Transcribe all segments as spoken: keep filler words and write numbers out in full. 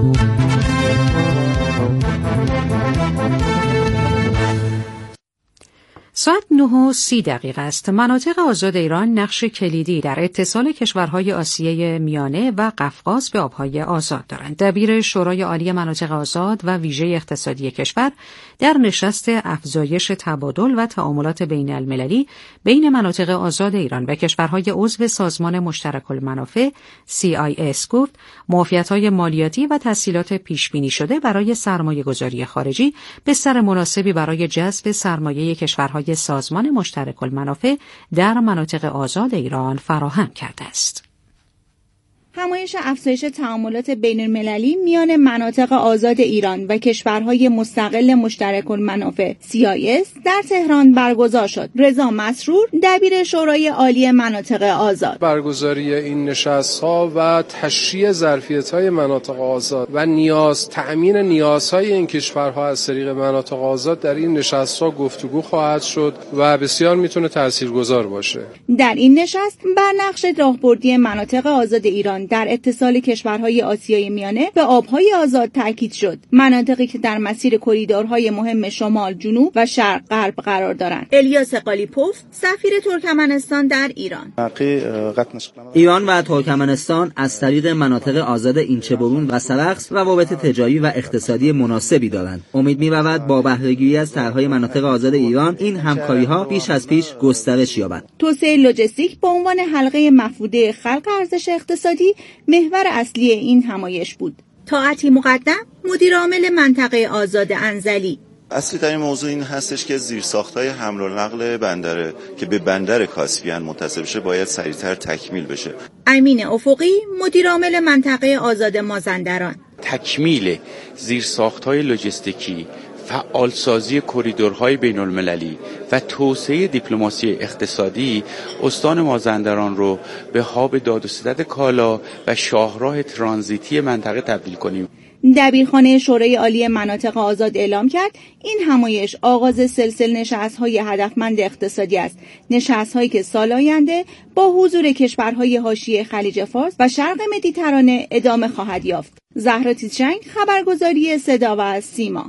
ساعت نه و سی دقیقه است. مناطق آزاد ایران نقش کلیدی در اتصال کشورهای آسیای میانه و قفقاز به آبهای آزاد دارند. دبیر شورای عالی مناطق آزاد و ویژه اقتصادی کشور در نشست افزایش تبادل و تعاملات بین المللی بین مناطق آزاد ایران و کشورهای عضو سازمان مشترک المنافع سی آی اس گفت معافیت‌های مالیاتی و تسهیلات پیش بینی شده برای سرمایه‌گذاری خارجی بستر مناسبی برای جذب سرمایه کشورهای سازمان مشترک المنافع در مناطق آزاد ایران فراهم کرده است. همایش افزایش تعاملات بین المللی میان مناطق آزاد ایران و کشورهای مستقل مشترک المنافع سی آی اس در تهران برگزار شد. رضا مسرور، دبیر شورای عالی مناطق آزاد: برگزاری این نشست‌ها و تشریح ظرفیت‌های مناطق آزاد و نیاز تأمین نیازهای این کشورها از طریق مناطق آزاد در این نشست‌ها گفتگو خواهد شد و بسیار میتونه تاثیرگذار باشه. در این نشست بر نقش راهبردی مناطق آزاد ایران در اتصال کشورهای آسیای میانه به آبهای آزاد تاکید شد. مناطقی که در مسیر کریدورهای مهم شمال، جنوب و شرق غرب قرار دارند. الیاس قالیپوف، سفیر ترکمنستان در ایران: ایران و ترکمنستان از طریق مناطق آزاد اینچه‌برون و سرخس روابط تجاری و اقتصادی مناسبی دارند. امید می‌رود با بهره‌گیری از طرح‌های مناطق آزاد ایران این همکاری‌ها بیش از پیش گسترش یابد. توسعه لوجستیک به عنوان حلقه مفقوده خلق ارزش اقتصادی محور اصلی این همایش بود. طاعتی مقدم، مدیر عامل منطقه آزاد انزلی: اصلی ترین موضوع این هستش که زیرساخت‌های حمل و نقل بندره که به بندر کاسپیان متصل بشه باید سریعتر تکمیل بشه. امین افقی، مدیر عامل منطقه آزاد مازندران: تکمیل زیرساخت‌های لوجستیکی، فعالسازی کریدورهای بین المللی و توسعه دیپلماسی اقتصادی استان مازندران رو به هاب داد و ستد کالا و شاهراه ترانزیتی منطقه تبدیل کنیم. دبیرخانه شورای عالی مناطق آزاد اعلام کرد این همایش آغاز سلسله نشست‌های هدفمند اقتصادی است. نشست‌هایی که سال آینده با حضور کشورهای حاشیه خلیج فارس و شرق مدیترانه ادامه خواهد یافت. زهرا تیزچنگ، خبرگزاری صدا و سیما.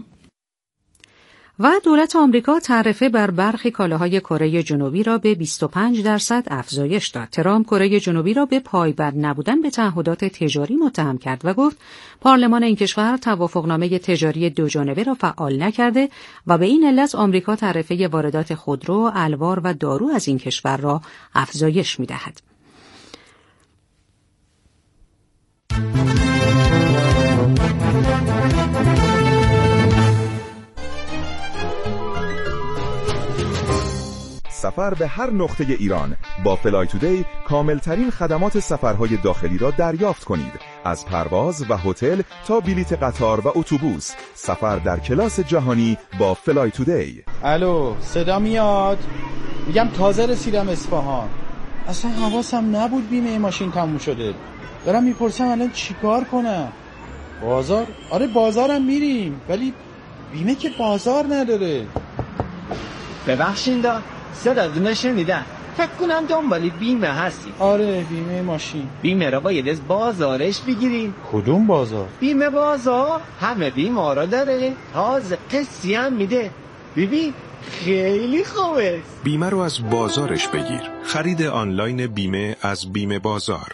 و دولت آمریکا تعرفه بر برخی کالاهای کره جنوبی را به بیست و پنج درصد افزایش داد. ترامپ کره جنوبی را به پایبند نبودن به تعهدات تجاری متهم کرد و گفت پارلمان این کشور توافقنامه تجاری دوجانبه را فعال نکرده و به این علت آمریکا تعرفه واردات خودرو، الوار و دارو از این کشور را افزایش می‌دهد. سفر به هر نقطه ایران با فلای تودی کاملترین خدمات سفرهای داخلی را دریافت کنید. از پرواز و هتل تا بلیت قطار و اتوبوس، سفر در کلاس جهانی با فلای تودی. الو، صدا میاد؟ میگم تازه رسیدم اصفهان. اصلا حواسم نبود بیمه ماشین تموم شده. دارم میپرسم الان چیکار کنم؟ بازار؟ آره بازارم میریم، ولی بیمه که بازار نداره. ببخشید دا صدا دونه شنیدن، فکر کنم دنبالی بیمه هستی. آره بیمه ماشین. بیمه را باید از بازارش بگیریم. کدوم بازار؟ بیمه بازار همه بیمه را داره، تازه قسطی هم میده. ببین خیلی خوبه. بیمه رو از بازارش بگیر. خرید آنلاین بیمه از بیمه بازار.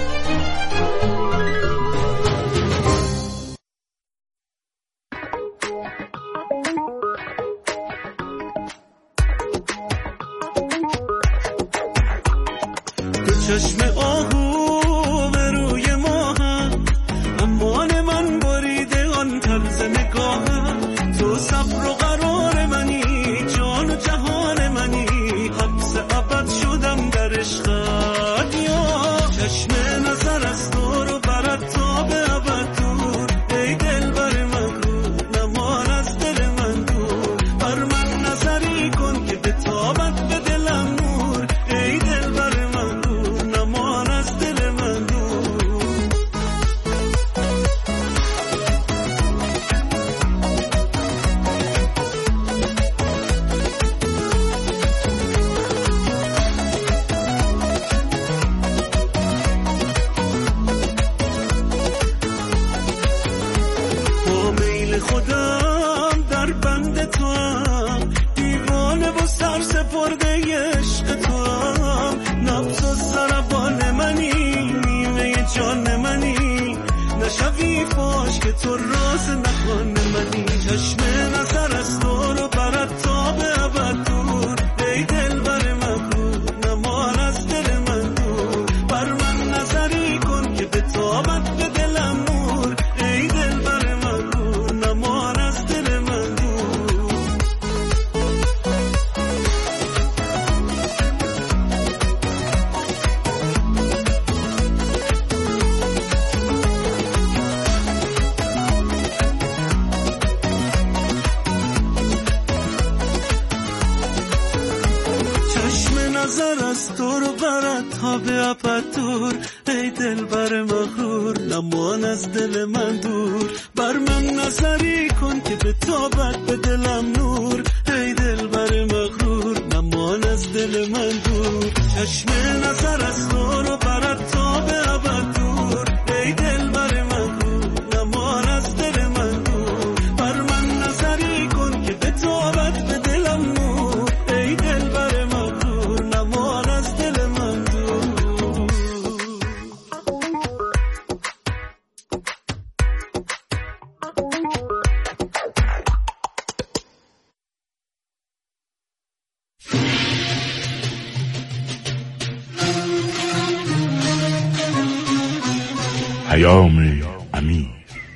چشم آهو به روی ماهم، امان من بریده آن طرز نگاهم. تو صبر و قرار منی، جان و جهان منی، حبس ابد شدم در عشقت. یا چشم نظر از تو رو برد تا به ابد دور. ای دل بر من رو نمان از دل من دور. بر من نظری کن که به تابت به دلم نور. ای دل بر من نمان از مرده عشق تو هم، نبض و ضربان منی، نیمه جان منی، نشوی فاش که تو راز نهان منی. چشم نظر از تو رو برد تا به ابد دور، ای دل بر مغرور نمان از دل من دور. بر من نظری کن که به تابت به دلم نور، ای دل بر مغرور نمان از دل من دور. نظر از تو رو برد تا به ابد دور، ای دل بر مغرور نمان از دل من دور. بر من نظری کن که به تابت به دلم نور، ای دل بر مغرور نمان از دل من دور. چشم نظر از تو رو برد تا به ابد دور، ای دل بر مغرور نمان از دل من دور. بر من نظری کن که به تابت به دلم نور، ای دل بر مغرور نمان از دل من دور. پیام امیر.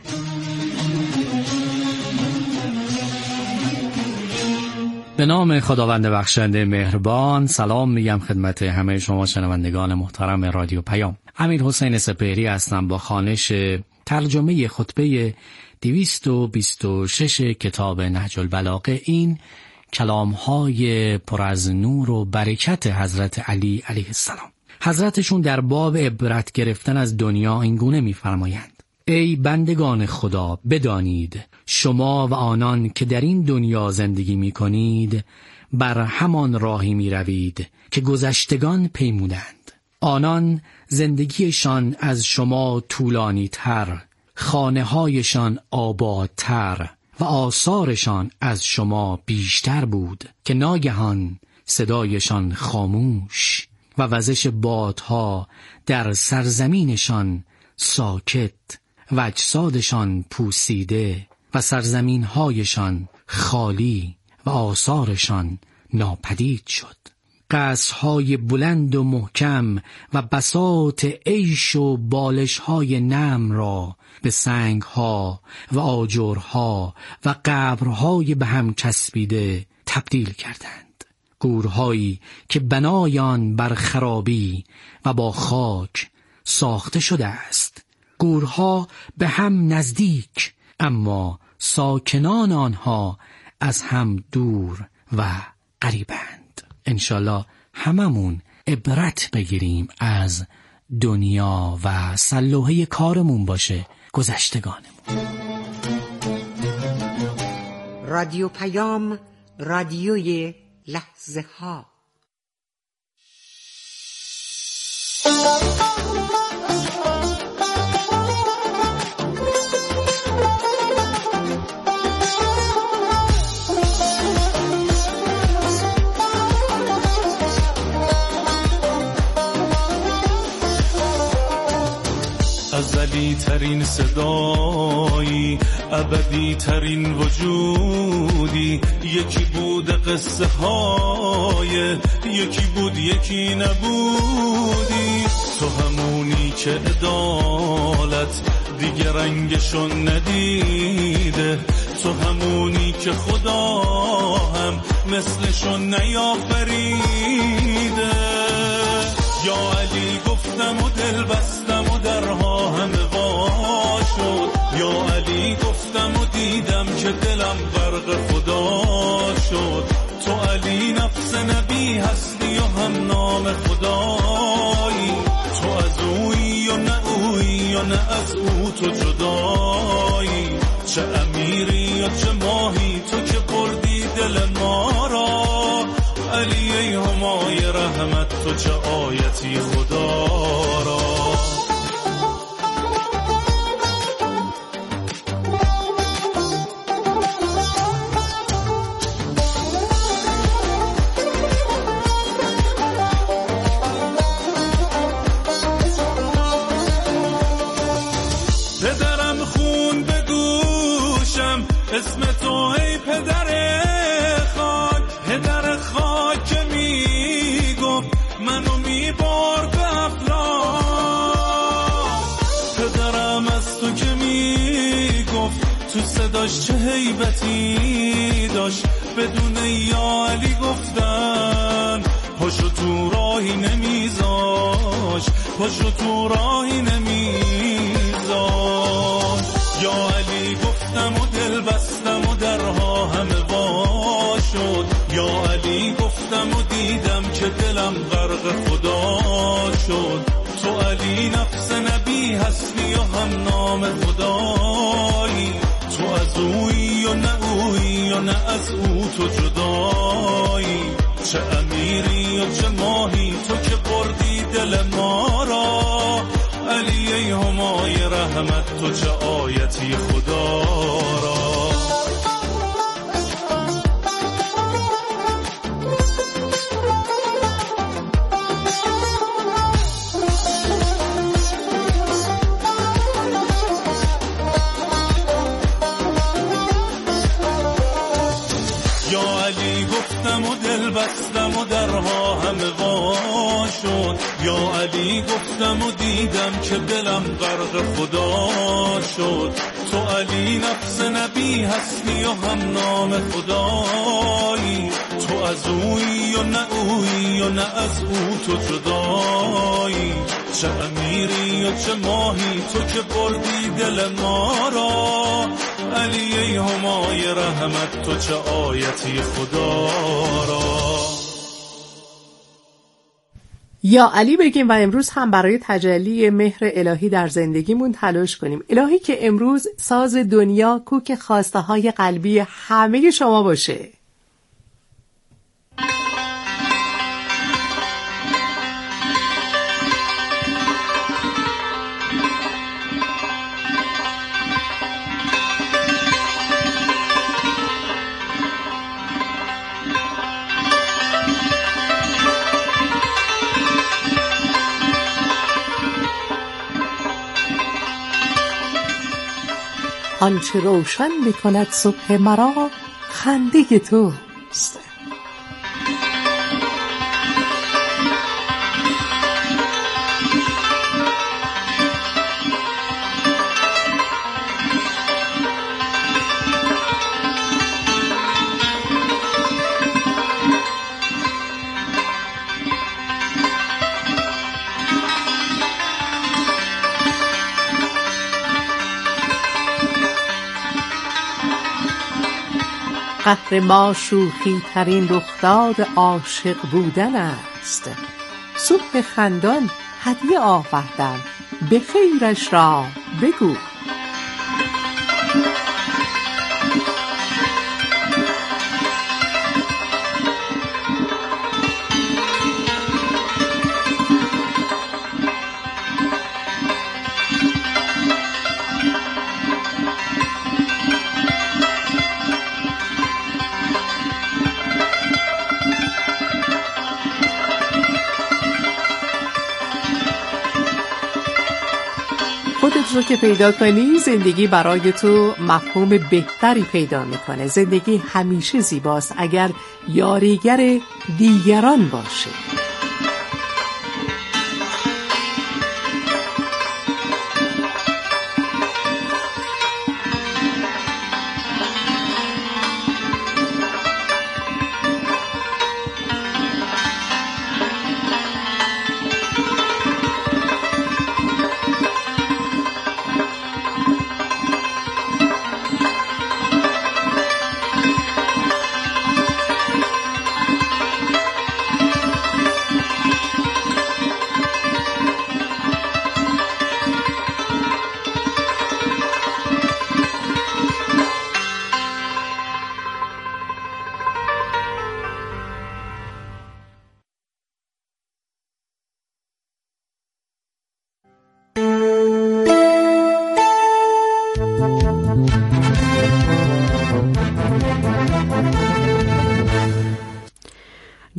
به نام خداوند بخشنده مهربان. سلام میگم خدمت همه شما شنوندگان محترم رادیو پیام. امیر حسین سپهری هستم با خوانش ترجمه خطبه دویست و بیست و شش کتاب نهج البلاغه. این کلام‌های پر از نور و برکت حضرت علی علیه السلام. حضرتشون در باب عبرت گرفتن از دنیا اینگونه می‌فرمایند: ای بندگان خدا، بدانید شما و آنان که در این دنیا زندگی می‌کنید بر همان راهی می‌روید که گذشتگان پیمودند. آنان زندگیشان از شما طولانی‌تر، خانه‌هایشان آبادتر و آثارشان از شما بیشتر بود که ناگهان صدایشان خاموش و وزش بادها در سرزمینشان ساکت و اجسادشان پوسیده و سرزمینهایشان خالی و آثارشان ناپدید شد. قصرهای بلند و محکم و بساط عیش و بالشهای نم را به سنگها و آجرها و قبرهای به هم چسبیده تبدیل کردند. گورهایی که بنایان بر خرابی و با خاک ساخته شده است. گورها به هم نزدیک، اما ساکنان آنها از هم دور و غریبند. انشالله هممون عبرت بگیریم از دنیا و سلوحه کارمون باشه گذشتگانمون. رادیو پیام، رادیوی لحظه ها. ازلی ترین صدایی، ابدی ترین وجودی، یکی بود قصه های، یکی بود یکی نبودی. تو همونی که عدالت دیگه رنگشون ندیده، تو همونی که خدا هم مثلشون نیافریده. یا علی گفتم و دل بستم و درها همه وا شد، یا علی گفتم و دیدم که دلم غرق خدا شد. تو علی نفس نبی هستی و هم نام خدایی، تو از اویی و نه اویی و نه از او تو جدایی. چه امیری و چه ماهی تو که بردی دل ما را، علی ای همای رحمت تو چه آیتی خدا را. منو میبرد به افلاک. پدرم از تو که میگفت تو صداش چه هیبتی داشت، بدون یا علی گفتن پاشو تو راهی نمیذاش، پاشو تو راهی نمیذاش. یا علی گفتم و دل بستم و درها همه وا شد، یا علی گفتم و دیدم که دلم غرق خدا شد. تو علی نفس نبی هستی و هم نام خدایی، تو از اویی و نه اویی و نه از او تو جدایی. چه امیری و چه ماهی تو که بردی دل ما را، علی ای همای رحمت تو چه آیتی خدا را. گفتم و دل بستم و درها همه وا شد، یا علی گفتم و دیدم که دلم غرق خدا شد. تو علی نفس نبی هستی و هم نام خدایی، تو از اویی و نه اویی و نه از او تو جدایی. چه امیری و چه ماهی تو که بردی دل ما را، علی ای همای رحمت تو چه آیتی خدا را. یا علی بگیم و امروز هم برای تجلی مهر الهی در زندگیمون تلاش کنیم. الهی که امروز ساز دنیا کوک خواسته های قلبی همه شما باشه. آنچه روشن میکند صبح مرا خنده توست. قهر ما شوخی ترین رخداد عاشق بودن است. صبح خندان هدیه آوردم، به خیرش را بگو. خودت رو که پیدا کنی، زندگی برای تو مفهوم بهتری پیدا میکنه. زندگی همیشه زیباست اگر یاریگر دیگران باشه.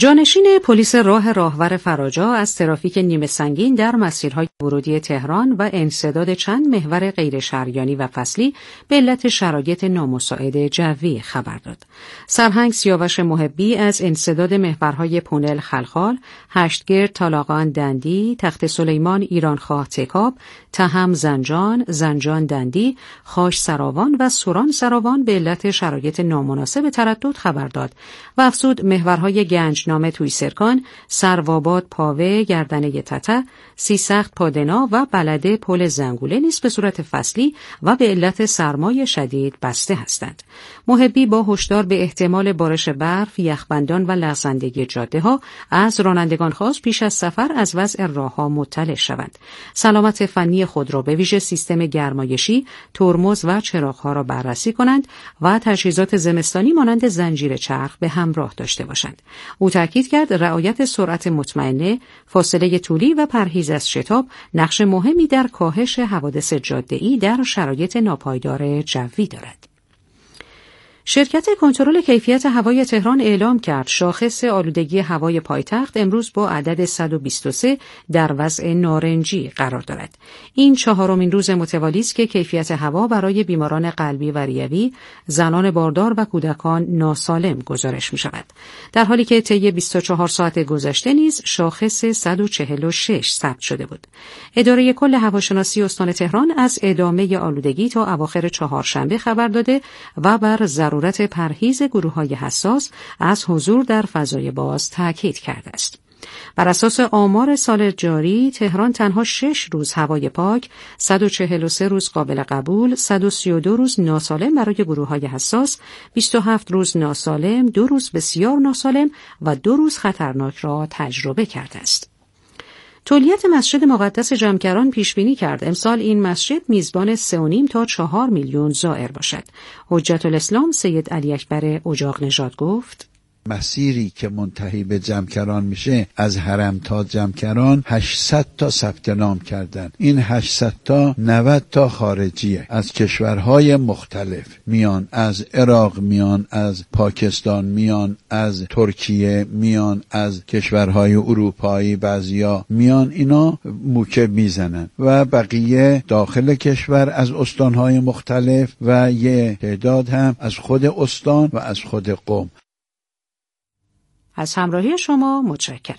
جانشین پلیس راه راهور فراجا از ترافیک نیمه سنگین در مسیرهای ورودی تهران و انسداد چند محور غیر شهریانی و فصلی به علت شرایط نامساعد جوی خبر داد. سرهنگ سیاوش محبی از انسداد محورهای پونل خلخال، هشتگرد طالاقان دندی، تخت سلیمان ایرانخواه تکاب، تهم زنجان، زنجان دندی، خاش سراوان و سوران سراوان به علت شرایط نامناسب تردد خبر داد و افزود محورهای گنجنامه توی سرکان، سرواباد پاوه گردنه تته، سی سخت پادنا و بلده پل زنگوله نیز به صورت فصلی و به علت سرمای شدید بسته هستند. محبی با هشدار به احتمال بارش برف، یخبندان و لغزندگی جاده ها از رانندگان خواست پیش از سفر از وضع راهها مطلع شوند. سلامت فنی خود را به ویژه سیستم گرمایشی، ترمز و چراغ‌ها را بررسی کنند و تجهیزات زمستانی مانند زنجیر چرخ به همراه داشته باشند. او تاکید کرد رعایت سرعت مطمئنه، فاصله طولی و پرهیز از شتاب نقش مهمی در کاهش حوادث جاده‌ای در شرایط ناپایدار جوی دارد. شرکت کنترل کیفیت هوای تهران اعلام کرد شاخص آلودگی هوای پایتخت امروز با عدد صد و بیست و سه در وضع نارنجی قرار دارد. این چهارمین روز متوالی است که کیفیت هوا برای بیماران قلبی و ریوی، زنان باردار و کودکان ناسالم گزارش می شود. در حالی که طی بیست و چهار ساعت گذشته نیز شاخص صد و چهل و شش ثبت شده بود. اداره کل هواشناسی استان تهران از ادامه آلودگی تا اواخر چهارشنبه خبر داده و بر ضرورت پرهیز گروه‌های حساس از حضور در فضای باز تاکید کرده است. بر اساس آمار سال جاری تهران تنها شش روز هوای پاک، صد و چهل و سه روز قابل قبول، صد و سی و دو روز ناسالم برای گروه‌های حساس، بیست و هفت روز ناسالم، دو روز بسیار ناسالم و دو روز خطرناک را تجربه کرده است. تولیت مسجد مقدس جمکران پیش بینی کرد امسال این مسجد میزبان سه و نیم تا چهار میلیون زائر باشد. حجت الاسلام سید علی اکبر اجاق نژاد گفت: مسیری که منتهی به جمکران میشه از حرم تا جمکران هشتصد تا ثبت نام کردن. این هشتصد تا نود تا خارجیه، از کشورهای مختلف میان، از عراق میان، از پاکستان میان، از ترکیه میان، از کشورهای اروپایی بعضیا میان، اینا موکب میزنن و بقیه داخل کشور از استانهای مختلف و یه تعداد هم از خود استان و از خود قوم. از همراهی شما متشکرم.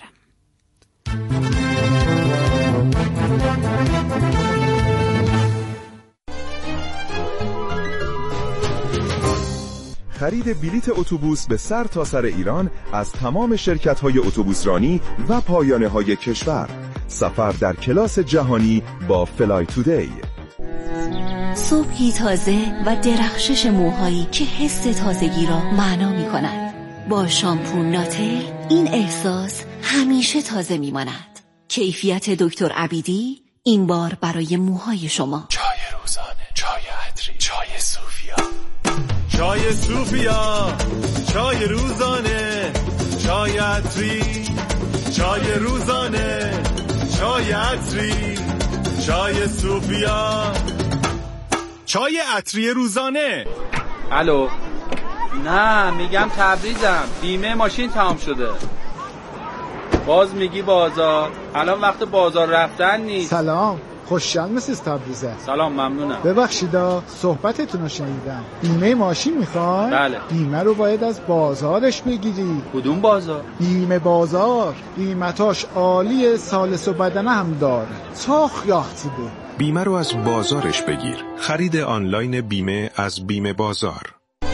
خرید بلیت اتوبوس به سر تا سر ایران از تمام شرکت‌های اتوبوسرانی و پایانه‌های کشور. سفر در کلاس جهانی با فلای تودی. صبحی تازه و درخشش موهایی که حس تازگی را معنا می‌کند. با شامپو ناتل این احساس همیشه تازه میماند. کیفیت دکتر عبیدی این بار برای موهای شما. چای روزانه، چای عطری، چای صوفیا. چای صوفیا، چای روزانه، چای عطری، چای روزانه، چای عطری، چای صوفیا، چای عطری روزانه. الو، نه میگم تبریزم، بیمه ماشین تمام شده. باز میگی بازار، الان وقت بازار رفتن نیست. سلام، خوشحال مسیز تبریزه. سلام، ممنونم. ببخشیدا صحبتتون رو شنیدم. بیمه ماشین میخوای؟ بله. بیمه رو باید از بازارش بگیری. کدوم بازار؟ بیمه بازار، قیمتاش عالیه، سالس و بدنه هم داره. چاخ یاختی به بیمه رو از بازارش بگیر. خرید آنلاین بیمه از بیمه بازار.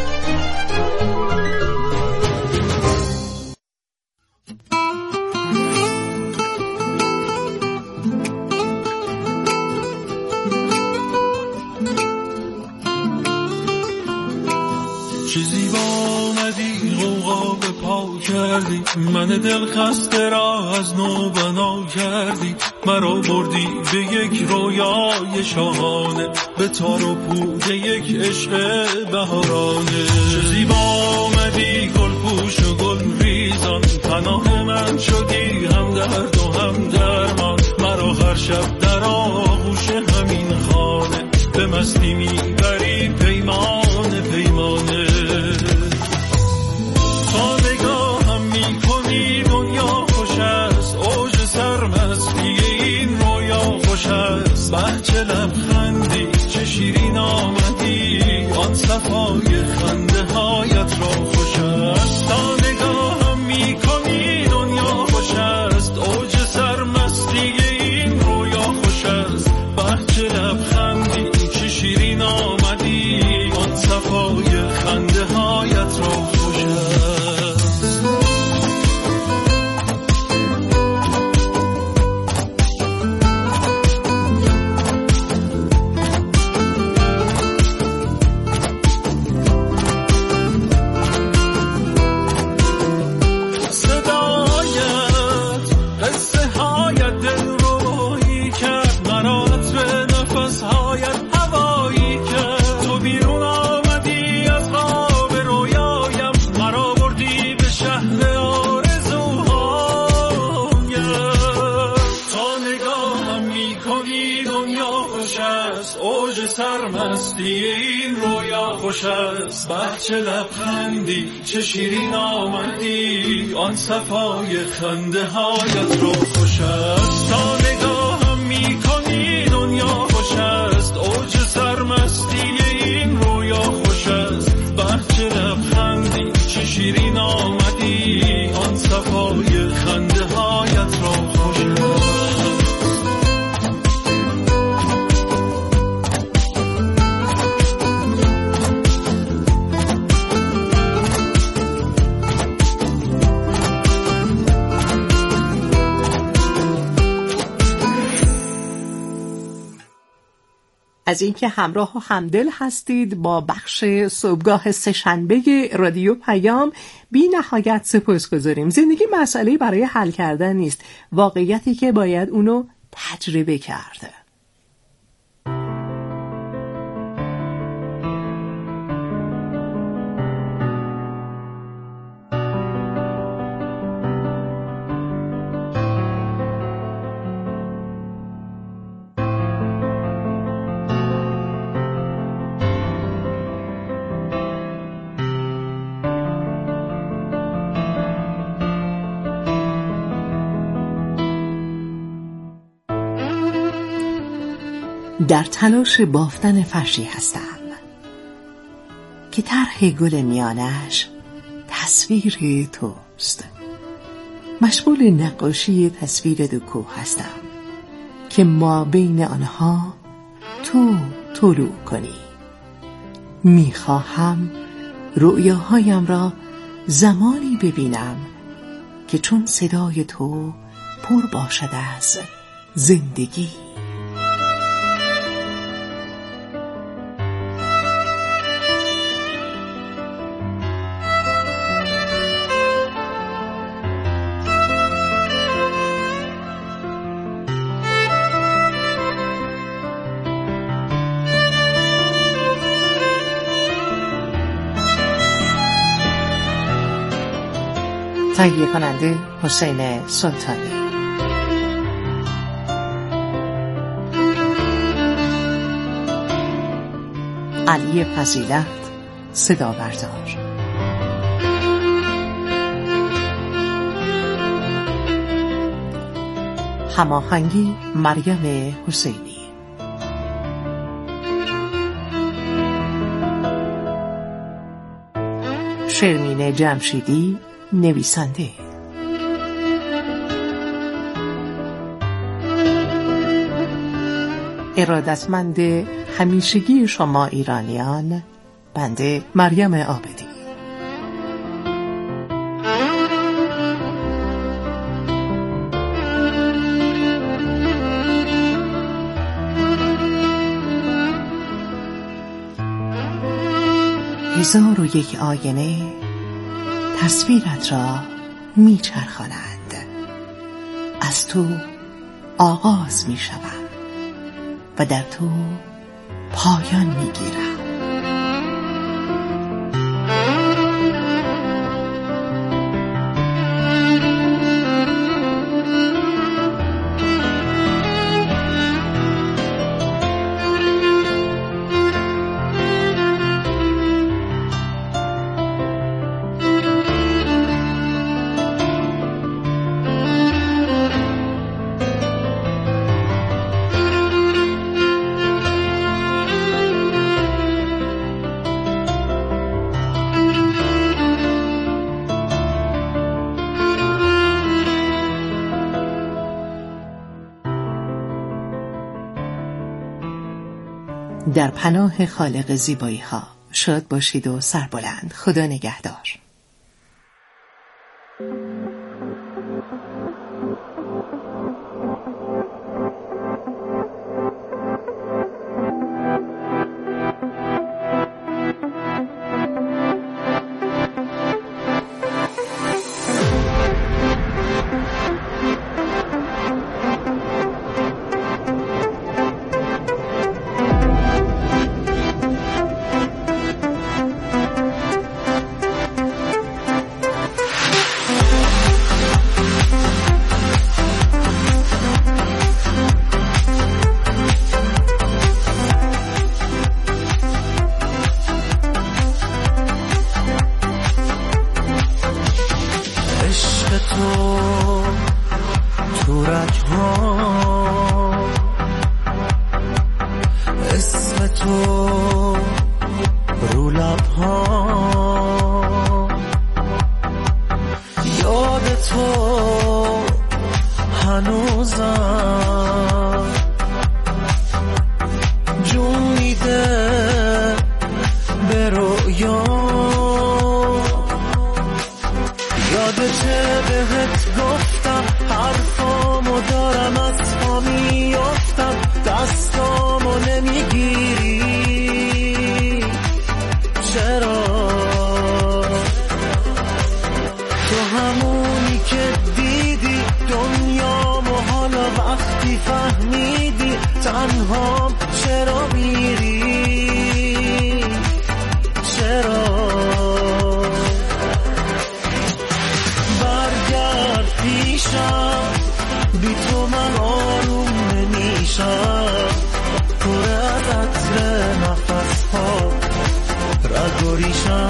چیزی با آمدی غوغا به پا کردی، من دل خسته را از نو بنا کردی، مرا بردی به یک رویای شاهانه، به تار و پود یک عشق بهارانه. چیزی با آمدی گل پوش و گل ریزان، پناه من شدی هم درد و هم درمان، مرا هر شب در آغوش همین خانه، به مستی میبری پیمان پیمانه. تا نگاهم میکنی سرمستی این رویا خوش است، بچه لبخندی چه شیرین آمدی، آن صفای خنده هایت رو خوش است، تا نگاهم میکنی دنیا خوش است، اوج سرمستی این رویا خوش است، بچه لبخندی چه شیرین آمدی، آن صفای خنده هایت رو خوش است. از اینکه همراه و همدل هستید با بخش صبحگاه سه‌شنبه رادیو پیام بی نهایت سپاسگزاریم. زندگی مسئله برای حل کردن نیست، واقعیتی که باید اونو تجربه کرده. در تلاش بافتن فرشی هستم که طرح گل میانش تصویر توست. مشغول نقاشی تصویر دو کوه هستم که ما بین آنها تو طلوع کنی. میخواهم رؤیاهایم را زمانی ببینم که چون صدای تو پر باشد از زندگی. تهیه کننده حسین سلطانی. علی فضیلت صدا بردار. هماهنگی مریم حسینی. شرمین جمشیدی نویسنده. ارادتمند همیشگی شما ایرانیان، بنده مریم عابدی. هزار و یک آینه تصویرت را میچرخانند. از تو آغاز میشوم و در تو پایان میگیرم. در پناه خالق زیبایی ها شاد باشید و سربلند. خدا نگهدار. رگ‌ها اسم تو رو لب‌ها یاد تو هنوزم جون میده به رویا یادته بهت گفتم حرفامو دارم از پا میافتم دستامو نمیگیری چرا تو همونی که دیدی دنیامو حالا وقتی فهمیدی تنهام چرا میری چرا برگرد پیشم بی تو من آروم نمیشم پر از عطر نفس ها رگ و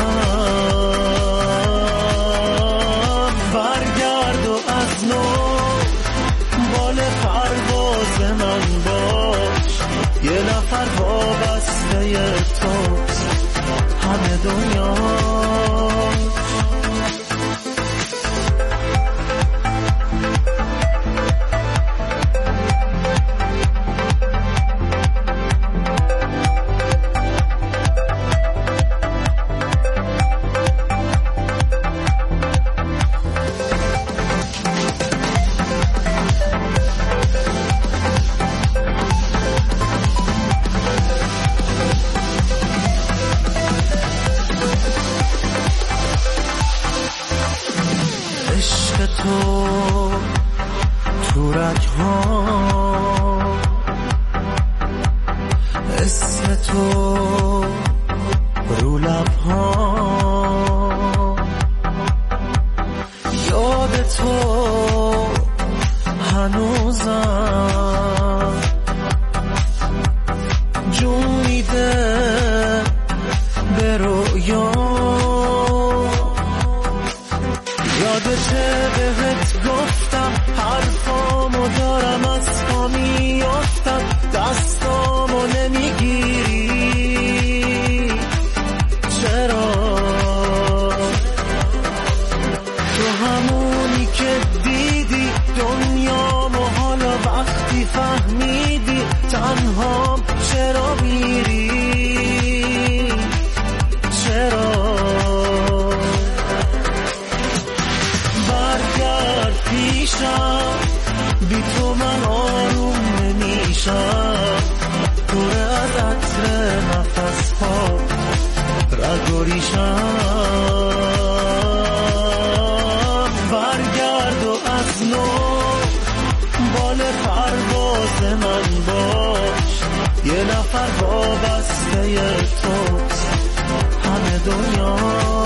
ریشم برگرد و از نو بال پرواز من باش یه نفر وابسته توست همه دنیا یه نفر وابسته توست همه دنیا